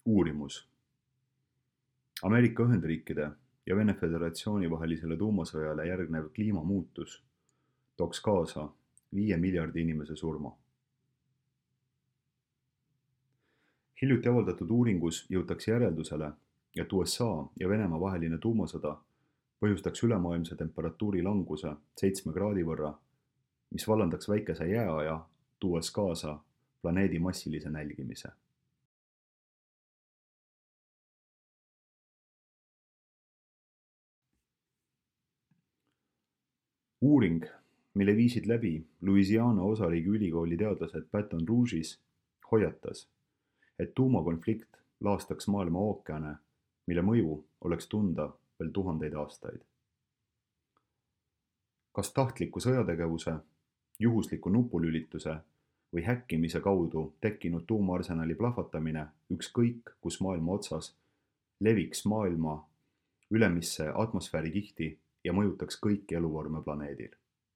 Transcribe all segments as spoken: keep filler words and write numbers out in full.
Uurimus. Ameerika Ühendriikide ja Vene Föderatsiooni vahelisele tuumasõjale järgnev kliimamuutus tooks kaasa viie miljardi inimese surma. Hiljuti avaldatud uuringus jõutakse järeldusele, et U S A ja Venemaa vaheline tuumasõda põhjustaks ülemaailmse temperatuuri languse seitsme kraadi võrra, mis vallandaks väikese jääaja, tuues kaasa planeedi massilise nälgimise. Uuring, mille viisid läbi Louisiana osariigi ülikooli teadlased Baton Rouge'is, hoiatas, et tuumakonflikt laastaks maailma ookeane, mille mõju oleks tunda veel tuhandeid aastaid. Kas tahtliku sõjategevuse, juhusliku nupulülituse või häkkimise kaudu tekkinud tuumaarsenali plahvatamine ükskõik kus maailma otsas leviks maailma ülemisse atmosfäärikihti ja mõjutaks kõiki eluvorme planeedil.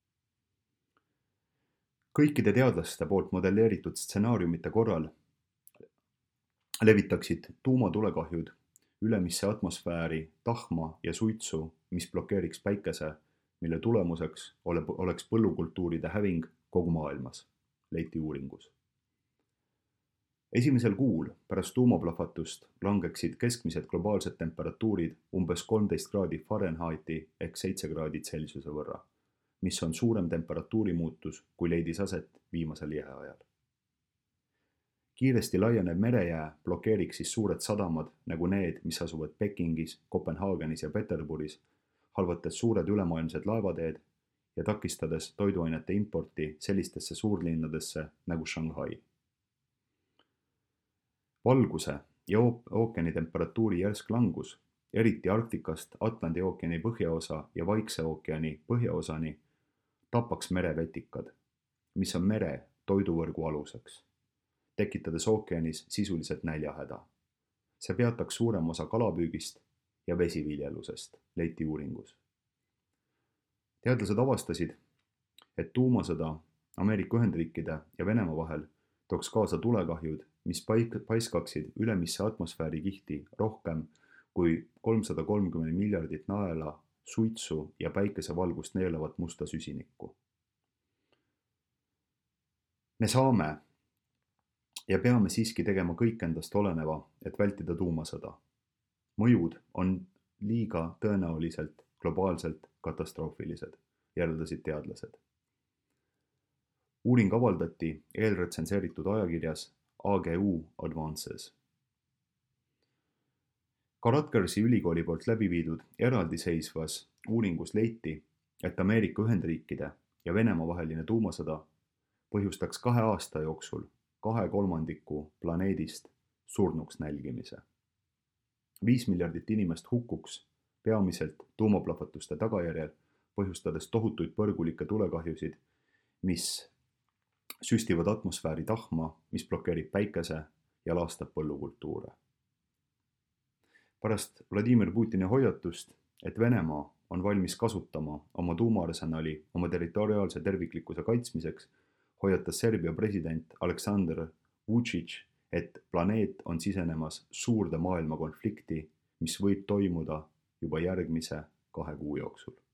Kõikide teadlaste poolt modelleeritud stsenaariumite korral levitaksid tuumatulekahjud ülemisse atmosfääri tahma ja suitsu, mis blokeeriks päikese, mille tulemuseks oleks põllukultuuride häving kogu maailmas, leiti uuringus. Esimesel kuul pärast tuumaplahvatust langeksid keskmised globaalsed temperatuurid umbes kolmteist kraadi Fahrenheiti ehk seitse kraadi Celsiuse võrra, mis on suurem temperatuurimuutus, kui leidis aset viimasel jääajal. Kiiresti laienev merejää blokeeriks siis suured sadamad nagu need, mis asuvad Pekingis, Kopenhaagenis ja Peterburis, halvates suured ülemaailmsed laevateed ja takistades toiduainete importi sellistesse suurlinnadesse nagu Shanghai. Valguse ja ookeani temperatuuri järsk langus, eriti Arktikast Atlandi ookeani põhjaosa ja Vaikse ookeani põhjaosani, tapaks merevetikad, mis on mere toiduvõrgu aluseks, tekitades ookeanis sisuliselt näljahäda. See peataks suurem osa kalapüügist ja vesiviljelusest, leiti uuringus. Teadlased avastasid, et tuumasõda Ameerika Ühendriikide ja Venemaa vahel tooks kaasa tulekahjud, mis paiskaksid ülemisse atmosfäärikihti rohkem kui kolmsada kolmkümmend miljardit naela suitsu ja päikesevalgust neelavat musta süsinikku. Me saame ja peame siiski tegema kõik endast oleneva, et vältida tuumasõda. Mõjud on liiga tõenäoliselt globaalselt katastroofilised, järeldasid teadlased. Uuring avaldati eelretsenseeritud ajakirjas A G U Advances. Ka Rutgersi ülikooli poolt läbi viidud eraldiseisvas uuringus leiti, et Ameerika Ühendriikide ja Venemaa vaheline tuumasõda põhjustaks kahe aasta jooksul kahe kolmandiku planeedist surnuks nälgimise. Viis miljardit inimest hukkuks peamiselt tuumaplahvatuste tagajärjel, põhjustades tohutuid põrgulikke tulekahjusid, mis süstivad atmosfääri tahma, mis blokeerib päikese ja laastab põllukultuure. Pärast Vladimir Putini hoiatust, et Venemaa on valmis kasutama oma tuumaarsenali oma territoriaalse terviklikkuse kaitsmiseks, hoiatas Serbia president Aleksandr Vučić, et planeet on sisenemas suurde maailma konflikti, mis võib toimuda juba järgmise kahe kuu jooksul.